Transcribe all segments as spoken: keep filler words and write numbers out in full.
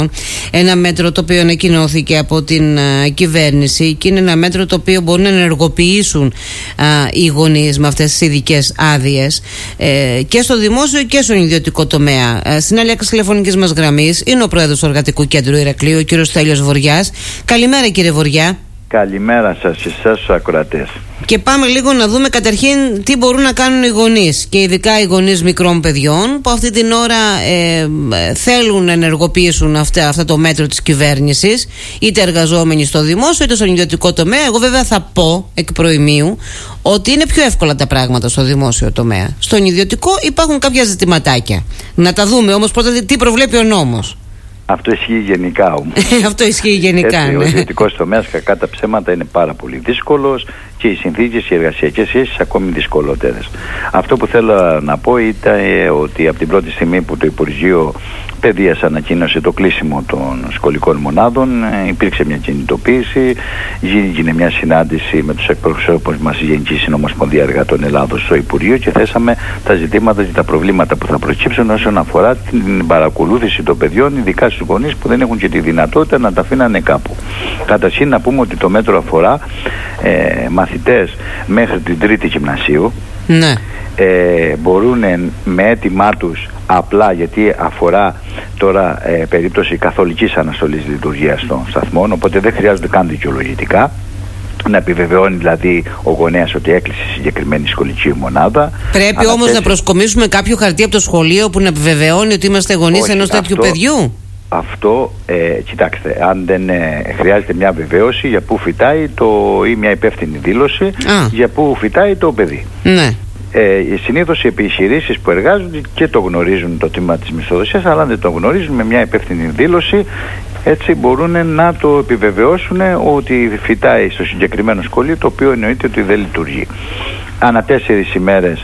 Ένα μέτρο το οποίο ανακοινώθηκε από την α, κυβέρνηση και είναι ένα μέτρο το οποίο μπορεί να ενεργοποιήσουν α, οι γονείς με αυτές τις ειδικές άδειες ε, και στο δημόσιο και στον ιδιωτικό τομέα. Ε, στην άλλη άκρη τηλεφωνικής μας γραμμής είναι ο πρόεδρος του Εργατικού Κέντρου Ηρακλείου, ο κύριος Στέλιος Βοριάς. Καλημέρα, κύριε Βοριά. Καλημέρα σας, εσάς τους ακροατές. Και πάμε λίγο να δούμε καταρχήν τι μπορούν να κάνουν οι γονείς και ειδικά οι γονείς μικρών παιδιών που αυτή την ώρα ε, θέλουν να ενεργοποιήσουν αυτά, αυτό το μέτρο της κυβέρνησης, είτε εργαζόμενοι στο δημόσιο είτε στον ιδιωτικό τομέα. Εγώ βέβαια θα πω εκ προημίου ότι είναι πιο εύκολα τα πράγματα στο δημόσιο τομέα. Στον ιδιωτικό υπάρχουν κάποια ζητηματάκια. Να τα δούμε όμως πρώτα τι προβλέπει ο νόμος. Αυτό ισχύει γενικά όμως. Αυτό ισχύει γενικά. Έτσι, ναι. Ο ιδιωτικός τομέας, κακά τα ψέματα, είναι πάρα πολύ δύσκολος και οι συνθήκες, οι εργασιακές σχέσεις ακόμη δυσκολότερες. Αυτό που θέλω να πω ήταν ότι από την πρώτη στιγμή που το Υπουργείο Παιδείας ανακοίνωσε το κλείσιμο των σχολικών μονάδων, υπήρξε μια κινητοποίηση, έγινε μια συνάντηση με τους εκπροσώπους μας η Γενική Συνομοσπονδία Εργατών Ελλάδος στο Υπουργείο και θέσαμε τα ζητήματα και τα προβλήματα που θα προκύψουν όσον αφορά την παρακολούθηση των παιδιών, ειδικά στους γονείς που δεν έχουν και τη δυνατότητα να τα αφήνανε κάπου. Καταρχήν να πούμε ότι το μέτρο αφορά ε, μαθητές μέχρι την τρίτη γυμνασίου. Ναι. Ε, μπορούν με αίτημά τους απλά, γιατί αφορά τώρα ε, περίπτωση καθολικής αναστολής λειτουργίας των σταθμών, οπότε δεν χρειάζονται καν δικαιολογητικά, να επιβεβαιώνει δηλαδή ο γονέας ότι έκλεισε συγκεκριμένη σχολική μονάδα. Πρέπει Ανατέσει... όμως να προσκομίσουμε κάποιο χαρτί από το σχολείο που να επιβεβαιώνει ότι είμαστε γονείς ενός τέτοιου παιδιού. Αυτό, ε, κοιτάξτε, αν δεν ε, χρειάζεται μια βεβαίωση για πού φυτάει το, ή μια υπεύθυνη δήλωση Α. για πού φυτάει το παιδί. Ναι. Ε, συνήθως οι επιχειρήσεις που εργάζονται και το γνωρίζουν το τμήμα της μισθοδοσίας, αλλά αν δεν το γνωρίζουν, με μια υπεύθυνη δήλωση έτσι μπορούν να το επιβεβαιώσουν ότι φυτάει στο συγκεκριμένο σχολείο, το οποίο εννοείται ότι δεν λειτουργεί. Ανά τέσσερις ημέρες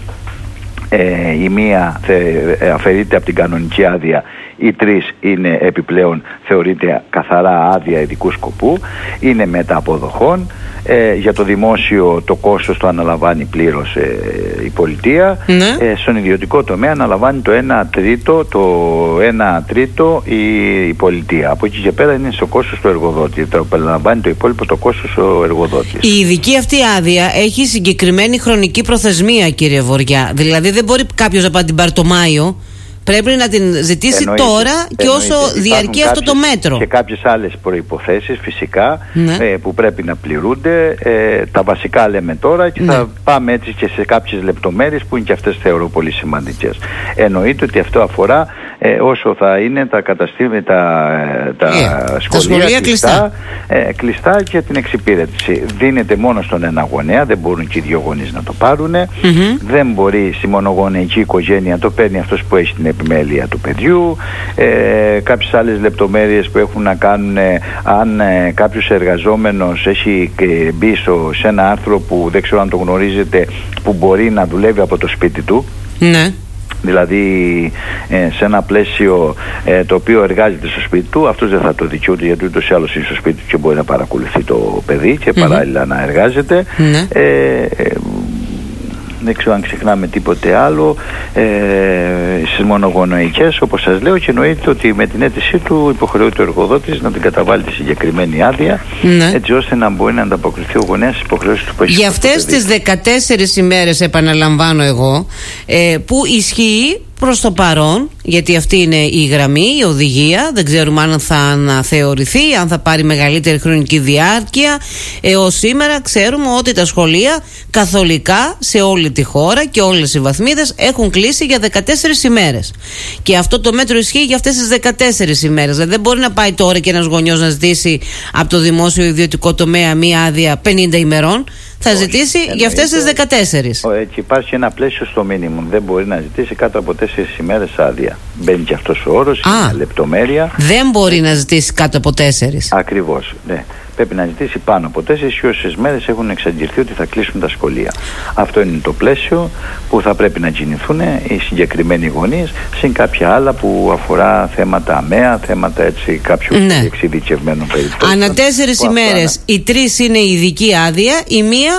ε, η μία θε, ε, αφαιρείται από την κανονική άδεια, οι τρεις είναι επιπλέον, θεωρείται καθαρά άδεια ειδικού σκοπού, είναι μεταποδοχών. Ε, για το δημόσιο το κόστος το αναλαμβάνει πλήρως ε, η πολιτεία. Ναι. Ε, στον ιδιωτικό τομέα αναλαμβάνει το ένα τρίτο, το ένα τρίτο η, η πολιτεία. Από εκεί και πέρα είναι στο κόστος του εργοδότη. Το αναλαμβάνει το υπόλοιπο το κόστος ο εργοδότης. Η ειδική αυτή άδεια έχει συγκεκριμένη χρονική προθεσμία, κύριε Βοριά. Δηλαδή δεν μπορεί κάποιος να πάει την πάρει το Μάιο. Πρέπει να την ζητήσει εννοείται, τώρα και εννοείται. Όσο διαρκεί αυτό το μέτρο. Και κάποιες άλλες προϋποθέσεις φυσικά ναι. ε, που πρέπει να πληρούνται. Ε, τα βασικά λέμε τώρα και ναι. θα πάμε έτσι και σε κάποιες λεπτομέρειες που είναι και αυτές θεωρώ πολύ σημαντικές. Εννοείται ότι αυτό αφορά ε, όσο θα είναι τα καταστήματα, τα, τα, yeah. σχολεία, τα σχολεία κλειστά, ε, κλειστά και την εξυπηρέτηση. Δίνεται μόνο στον ένα γονέα, δεν μπορούν και οι δύο γονείς να το πάρουν. Mm-hmm. Δεν μπορεί στη μονογονεϊκή οικογένεια, το παίρνει αυτός που έχει την επιμέλεια του παιδιού. Ε, κάποιες άλλες λεπτομέρειες που έχουν να κάνουν ε, αν ε, κάποιος εργαζόμενος έχει ε, μπει στο, σε ένα άρθρο που δεν ξέρω αν το γνωρίζετε, που μπορεί να δουλεύει από το σπίτι του. Ναι. Δηλαδή ε, σε ένα πλαίσιο ε, το οποίο εργάζεται στο σπίτι του, αυτός δεν θα το δικαιούται, γιατί ούτως ή άλλως είναι στο σπίτι του και μπορεί να παρακολουθεί το παιδί και mm-hmm. παράλληλα να εργάζεται. Mm-hmm. ε, ε, δεν ξέρω αν ξεχνάμε τίποτε άλλο. Ε, στις μονογονοϊκές, όπως σας λέω, και εννοείται ότι με την αίτησή του υποχρεούται ο εργοδότης να την καταβάλει τη συγκεκριμένη άδεια, ναι. έτσι ώστε να μπορεί να ανταποκριθεί ο γονέας στις υποχρεώσεις του που έχει. Για αυτές τις δεκατέσσερις ημέρες, επαναλαμβάνω εγώ, ε, που ισχύει προς το παρόν, γιατί αυτή είναι η γραμμή, η οδηγία, δεν ξέρουμε αν θα αναθεωρηθεί, αν θα πάρει μεγαλύτερη χρονική διάρκεια. Έως σήμερα ξέρουμε ότι τα σχολεία καθολικά σε όλη τη χώρα και όλες οι βαθμίδες έχουν κλείσει για δεκατέσσερις ημέρες. Και αυτό το μέτρο ισχύει για αυτές τις δεκατέσσερις ημέρες. Δηλαδή δεν μπορεί να πάει τώρα και ένας γονιός να ζητήσει από το δημόσιο ιδιωτικό τομέα μία άδεια πενήντα ημερών. Θα όχι, ζητήσει εννοείται, για αυτές τις δεκατέσσερις. Και υπάρχει ένα πλαίσιο στο μίνιμουμ. Δεν μπορεί να ζητήσει κάτω από τέσσερις ημέρες άδεια. Μπαίνει και αυτός ο όρος, είναι μια λεπτομέρεια. Δεν μπορεί να ζητήσει κάτω από τέσσερις. Ακριβώς, ναι. Πρέπει να ζητήσει πάνω από τέσσερις και όσες μέρες έχουν εξαντληθεί ότι θα κλείσουν τα σχολεία. Αυτό είναι το πλαίσιο που θα πρέπει να κινηθούν οι συγκεκριμένοι γονείς, συν κάποια άλλα που αφορά θέματα αμαία, θέματα έτσι κάποιου ναι. εξειδικευμένων περιπτώσεων. Ανά τέσσερις ημέρες οι τρεις είναι η ειδική άδεια, η μία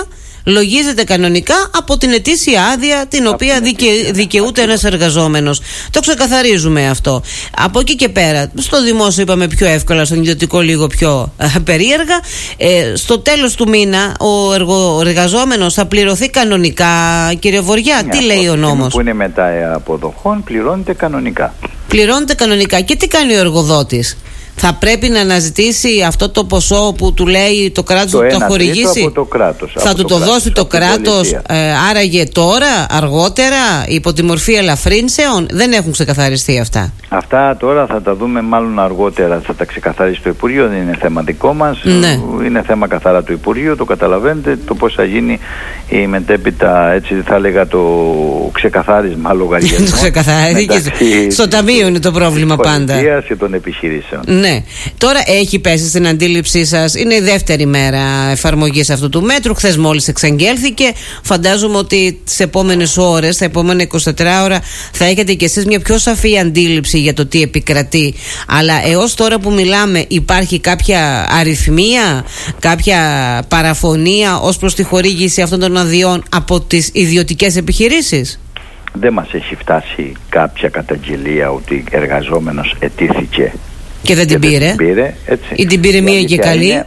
λογίζεται κανονικά από την ετήσια άδεια την από οποία δικαι, δικαιούται ένας εργαζόμενος. Το ξεκαθαρίζουμε αυτό. Από εκεί και πέρα, στο δημόσιο είπαμε πιο εύκολα, στον ιδιωτικό λίγο πιο α, περίεργα. Ε, στο τέλος του μήνα ο, εργο, ο εργαζόμενος θα πληρωθεί κανονικά, κύριε Βοριά. Ναι, τι λέει ο νόμος? Που είναι μετά αποδοχών πληρώνεται κανονικά. Πληρώνεται κανονικά. Και τι κάνει ο εργοδότης? Θα πρέπει να αναζητήσει αυτό το ποσό που του λέει το κράτος, το, το χορηγήσει. Από το κράτος, θα από του το, το κράτος, δώσει το κράτος, ε, άραγε τώρα, αργότερα, υπό τη μορφή ελαφρύνσεων? Δεν έχουν ξεκαθαριστεί αυτά. Αυτά τώρα θα τα δούμε μάλλον αργότερα. Θα τα ξεκαθαρίσει το Υπουργείο. Δεν είναι θέμα δικό μας. Ναι. Είναι θέμα καθαρά του Υπουργείου. Το καταλαβαίνετε το πώς θα γίνει η μετέπειτα, έτσι θα έλεγα, το ξεκαθάρισμα λογαριασμών. Το ξεκαθαρίζει. Στο ταμείο είναι το πρόβλημα πάντα. Και των επιχειρήσεων. Ναι. Τώρα έχει πέσει στην αντίληψή σας, είναι η δεύτερη μέρα εφαρμογής αυτού του μέτρου. Χθες μόλις εξαγγέλθηκε. Φαντάζομαι ότι τις επόμενες ώρες, τα επόμενα εικοσιτέσσερις ώρα, θα έχετε κι εσείς μια πιο σαφή αντίληψη για το τι επικρατεί. Αλλά έως τώρα που μιλάμε, υπάρχει κάποια αριθμία, κάποια παραφωνία ως προς τη χορήγηση αυτών των αδειών από τις ιδιωτικές επιχειρήσεις? Δεν μας έχει φτάσει κάποια καταγγελία ότι εργαζόμενος ετήθηκε και δεν την πήρε, πήρε έτσι. Ή την πήρε μία και καλή.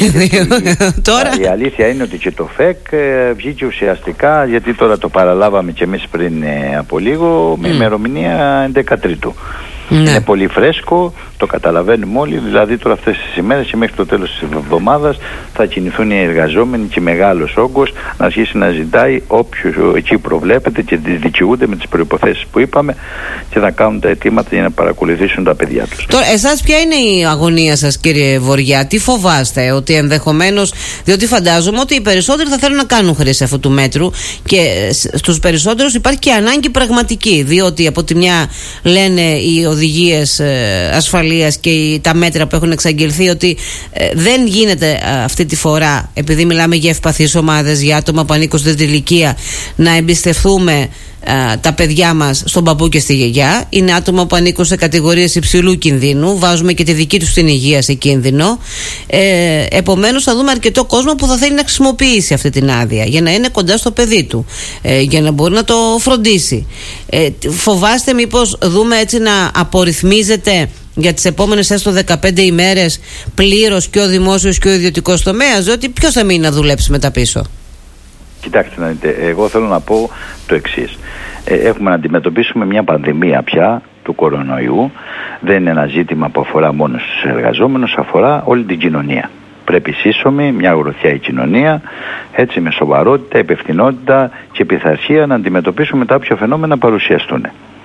Τώρα η αλήθεια είναι ότι και το ΦΕΚ ε, βγήκε ουσιαστικά, γιατί τώρα το παραλάβαμε και εμείς πριν ε, από λίγο, με mm. ημερομηνία έντεκα Τρίτου. Ναι. Είναι πολύ φρέσκο, το καταλαβαίνουμε όλοι. Δηλαδή τώρα αυτές τις ημέρες και μέχρι το τέλος της εβδομάδας θα κινηθούν οι εργαζόμενοι και μεγάλος όγκος να αρχίσει να ζητάει όποιος εκεί προβλέπεται και τις δικαιούνται με τις προϋποθέσεις που είπαμε και να κάνουν τα αιτήματα για να παρακολουθήσουν τα παιδιά τους. Τώρα εσάς ποια είναι η αγωνία σας, κύριε Βοριά? Τι φοβάστε? Ότι ενδεχομένως, διότι φαντάζομαι ότι οι περισσότεροι θα θέλουν να κάνουν χρήση αυτού του μέτρου και στους περισσότερους υπάρχει και ανάγκη πραγματική, διότι από τη μια λένε οι οδηγίες ε, ασφαλείας και οι, τα μέτρα που έχουν εξαγγελθεί ότι ε, δεν γίνεται ε, αυτή τη φορά, επειδή μιλάμε για ευπαθείς ομάδες, για άτομα που ανήκουν στην ηλικία, να εμπιστευτούμε ε, τα παιδιά μας στον παππού και στη γιαγιά. Είναι άτομα που ανήκουν σε κατηγορίες υψηλού κινδύνου, βάζουμε και τη δική τους την υγεία σε κίνδυνο. ε, επομένως θα δούμε αρκετό κόσμο που θα θέλει να χρησιμοποιήσει αυτή την άδεια για να είναι κοντά στο παιδί του, ε, για να μπορεί να το φροντίσει. ε, φοβάστε μήπως δούμε έτσι να απορριθμίζεται για τις επόμενες έστω δεκαπέντε ημέρες πλήρως και ο δημόσιος και ο ιδιωτικός τομέας, διότι ποιος θα μείνει να δουλέψει μετά πίσω? Κοιτάξτε να δείτε, εγώ θέλω να πω το εξής. Ε, έχουμε να αντιμετωπίσουμε μια πανδημία πια του κορονοϊού. Δεν είναι ένα ζήτημα που αφορά μόνο στους εργαζόμενους, αφορά όλη την κοινωνία. Πρέπει σύσσωμη, μια γροθιά η κοινωνία, έτσι με σοβαρότητα, υπευθυνότητα και πειθαρχία να αντιμετωπίσουμε τα όποια φαινόμενα παρουσιαστούν.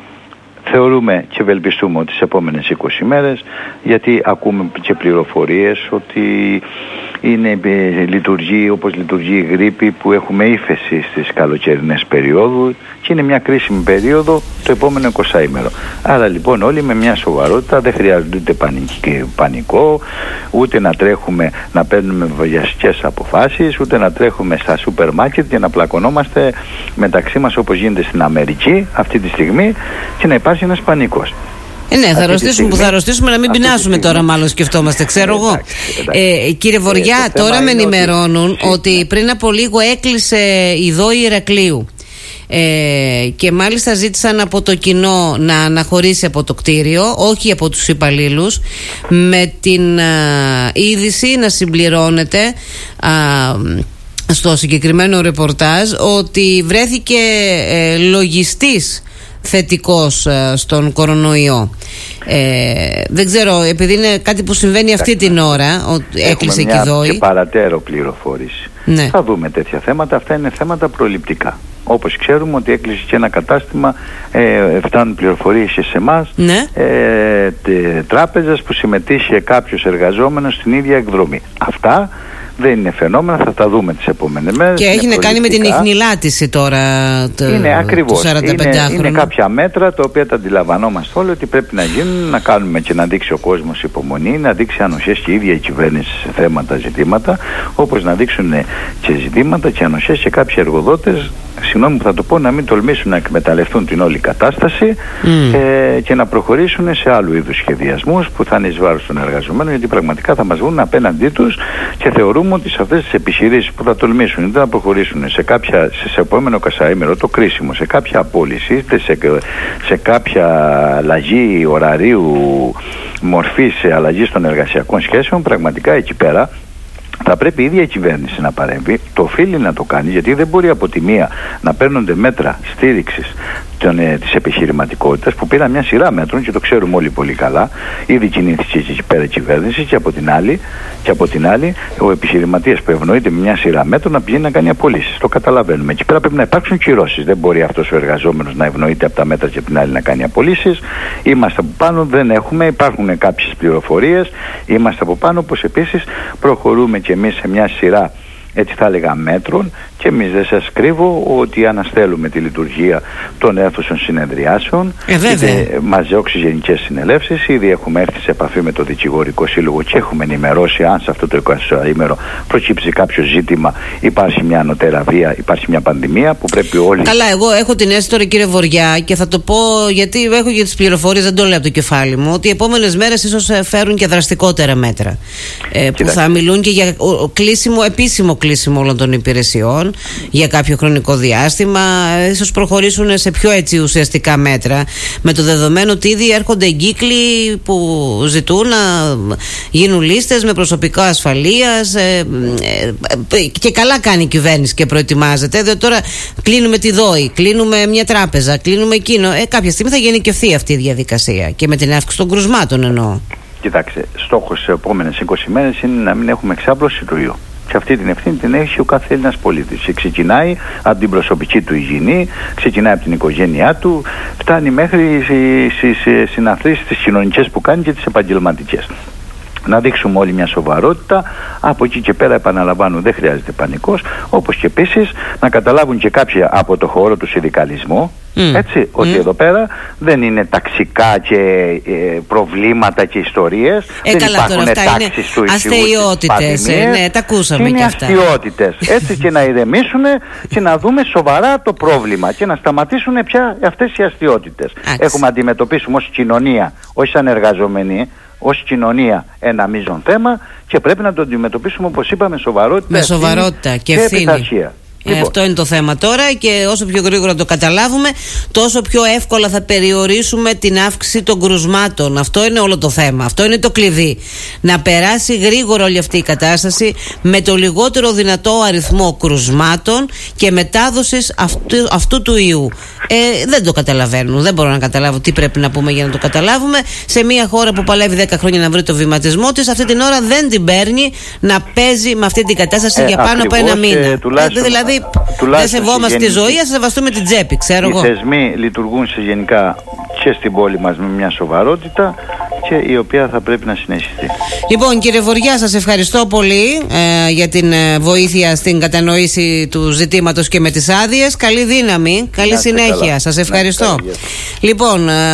Θεωρούμε και ευελπιστούμε ότι τις επόμενες είκοσι μέρες, γιατί ακούμε και πληροφορίες ότι είναι, λειτουργεί όπως λειτουργεί η γρίπη, που έχουμε ύφεση στις καλοκαιρινές περιόδους και είναι μια κρίσιμη περίοδο το επόμενο εικοσάημερο. Άρα λοιπόν όλοι με μια σοβαρότητα, δεν χρειάζεται ούτε πανικό, ούτε να τρέχουμε να παίρνουμε βιαστικές αποφάσεις, ούτε να τρέχουμε στα σούπερ μάρκετ και να πλακωνόμαστε μεταξύ μας όπως γίνεται στην Αμερική αυτή τη στιγμή και να υπάρχει ένας πανικός. Ε, ναι, θα αρρωστήσουμε στιγμή, που θα αρρωστήσουμε, να μην πεινάσουμε τώρα, μάλλον σκεφτόμαστε, ξέρω εγώ. Ε, κύριε Βοριά, ε, τώρα με ενημερώνουν ότι, ότι πριν από λίγο έκλεισε η ΔΟΗ Ηρακλείου. Ε, και μάλιστα ζήτησαν από το κοινό να αναχωρήσει από το κτίριο, όχι από τους υπαλλήλους, με την α, είδηση να συμπληρώνεται α, στο συγκεκριμένο ρεπορτάζ ότι βρέθηκε ε, λογιστής θετικός ε, στον κορονοϊό. Ε, δεν ξέρω, επειδή είναι κάτι που συμβαίνει αυτή την ώρα, ο, έκλεισε και η ΔΟΗ. Και παρατέρω πληροφόρηση. Ναι. Θα δούμε τέτοια θέματα. Αυτά είναι θέματα προληπτικά. Όπως ξέρουμε ότι έκλεισε και ένα κατάστημα, ε, φτάνουν πληροφορίες και σε εμάς, ναι. ε, τράπεζας που συμμετείχε κάποιος εργαζόμενος στην ίδια εκδρομή. Αυτά δεν είναι φαινόμενα, θα τα δούμε τις επόμενες μέρες. Και έχει να κάνει με την ιχνηλάτηση τώρα το, είναι ακριβώς. του σαρανταπεντάχρονου. Είναι, είναι κάποια μέτρα τα οποία τα αντιλαμβανόμαστε όλοι ότι πρέπει να γίνουν να κάνουμε και να δείξει ο κόσμος υπομονή, να δείξει ανοσίες και η ίδια η κυβέρνηση σε θέματα, ζητήματα, όπως να δείξουν και ζητήματα και ανοσίες και κάποιοι εργοδότες, συγγνώμη που θα το πω, να μην τολμήσουν να εκμεταλλευτούν την όλη κατάσταση mm. ε, και να προχωρήσουν σε άλλου είδους σχεδιασμούς που θα είναι εις βάρος των εργαζομένων, γιατί πραγματικά θα μας βγουν απέναντί τους και θεωρούμε ότι σε αυτές τις επιχειρήσεις που θα τολμήσουν είτε να προχωρήσουν σε, κάποια, σε, σε επόμενο κασαήμερο το κρίσιμο, σε κάποια απόλυση, είτε σε, σε κάποια αλλαγή ωραρίου μορφής, σε αλλαγή των εργασιακών σχέσεων, πραγματικά εκεί πέρα θα πρέπει η ίδια η κυβέρνηση να παρέμβει, το οφείλει να το κάνει, γιατί δεν μπορεί από τη μία να παίρνονται μέτρα στήριξης των, ε, της επιχειρηματικότητας που πήραν μια σειρά μέτρων και το ξέρουμε όλοι πολύ καλά, ήδη κινήθηκε εκεί πέρα η κυβέρνηση, και από την άλλη, και από την άλλη ο επιχειρηματίας που ευνοείται με μια σειρά μέτρων να πηγαίνει να κάνει απολύσεις. Το καταλαβαίνουμε. Εκεί πέρα πρέπει να υπάρξουν κυρώσεις. Δεν μπορεί αυτός ο εργαζόμενος να ευνοείται από τα μέτρα και από την άλλη να κάνει απολύσεις. Είμαστε από πάνω, δεν έχουμε, υπάρχουν κάποιες πληροφορίες, είμαστε από πάνω, όπως επίσης προχωρούμε και εμείς σε μια σειρά, έτσι θα έλεγα, μέτρων, και εμείς δεν σας κρύβω ότι αναστέλουμε τη λειτουργία των αίθουσων συνεδριάσεων, ε, είτε μαζιόξεις γενικές συνελεύσεις. Ήδη έχουμε έρθει σε επαφή με το Δικηγορικό Σύλλογο και έχουμε ενημερώσει αν σε αυτό το εικοσαήμερο προκύψει κάποιο ζήτημα, υπάρχει μια ανωτέρα βία, υπάρχει μια πανδημία που πρέπει όλοι. Καλά, εγώ έχω την αίσθηση τώρα, κύριε Βοριά, και θα το πω γιατί έχω για τις πληροφορίες, δεν το λέω από το κεφάλι μου, ότι οι επόμενες μέρες ίσως φέρουν και δραστικότερα μέτρα ε, που θα μιλούν και για κλείσιμο, επίσημο κλείσιμο όλων των υπηρεσιών για κάποιο χρονικό διάστημα, ίσως προχωρήσουν σε πιο έτσι ουσιαστικά μέτρα, με το δεδομένο ότι ήδη έρχονται εγκύκλοι που ζητούν να γίνουν λίστες με προσωπικό ασφαλείας, ε, ε, και καλά κάνει η κυβέρνηση και προετοιμάζεται, διότι τώρα κλείνουμε τη ΔΟΗ, κλείνουμε μια τράπεζα, κλείνουμε εκείνο, ε, κάποια στιγμή θα γενικευθεί αυτή η διαδικασία και με την αύξηση των κρουσμάτων εννοώ. Κοιτάξτε, στόχος στις επόμενες είκοσι μέρες είναι να μην έχουμε εξάπλωση του ιού. Και αυτή την ευθύνη την έχει ο κάθε Έλληνας πολίτης. Και ξεκινάει από την προσωπική του υγιεινή, ξεκινάει από την οικογένειά του, φτάνει μέχρι στις συναθρήσεις τις κοινωνικές που κάνει και τις επαγγελματικές. Να δείξουμε όλοι μια σοβαρότητα. Από εκεί και πέρα, επαναλαμβάνω, δεν χρειάζεται πανικός. Όπως και επίσης να καταλάβουν και κάποιοι από το χώρο του συνδικαλισμού, mm. έτσι, mm. ότι εδώ πέρα δεν είναι ταξικά και ε, προβλήματα και ιστορίες. Ε, δεν καλά, υπάρχουν τάξεις του αστεϊότητες. Ε, ναι, τα ακούσαμε και, και αυτά. Είναι αστειότητες. Έτσι, και να ηρεμήσουν και να δούμε σοβαρά το πρόβλημα και να σταματήσουν πια αυτές οι αστειότητες. Έχουμε αντιμετωπίσουμε ως κοινωνία, όχι σαν εργαζόμενοι, ως κοινωνία ένα μείζον θέμα, και πρέπει να το αντιμετωπίσουμε, όπως είπαμε, σοβαρότητα, με σοβαρότητα και ευθύνη. Ε, λοιπόν. Αυτό είναι το θέμα τώρα, και όσο πιο γρήγορα το καταλάβουμε, τόσο πιο εύκολα θα περιορίσουμε την αύξηση των κρουσμάτων. Αυτό είναι όλο το θέμα. Αυτό είναι το κλειδί. Να περάσει γρήγορα όλη αυτή η κατάσταση με το λιγότερο δυνατό αριθμό κρουσμάτων και μετάδοσης αυτού, αυτού του ιού. Ε, δεν το καταλαβαίνουν. Δεν μπορώ να καταλάβω τι πρέπει να πούμε για να το καταλάβουμε. Σε μια χώρα που παλεύει δέκα χρόνια να βρει το βηματισμό της, αυτή την ώρα δεν την παίρνει να παίζει με αυτή την κατάσταση ε, για πάνω από ένα μήνα. Ε, δηλαδή, δεν σεβόμαστε τη ζωή, ας σεβαστούμε την τσέπη, ξέρω εγώ. Οι θεσμοί λειτουργούν σε γενικά και στην πόλη μας με μια σοβαρότητα, και η οποία θα πρέπει να συνεχιστεί. Λοιπόν, κύριε Βοριά, σας ευχαριστώ πολύ ε, για την ε, βοήθεια στην κατανόηση του ζητήματος και με τις άδειες. Καλή δύναμη, καλή συνέχεια. Σας ευχαριστώ. Λοιπόν.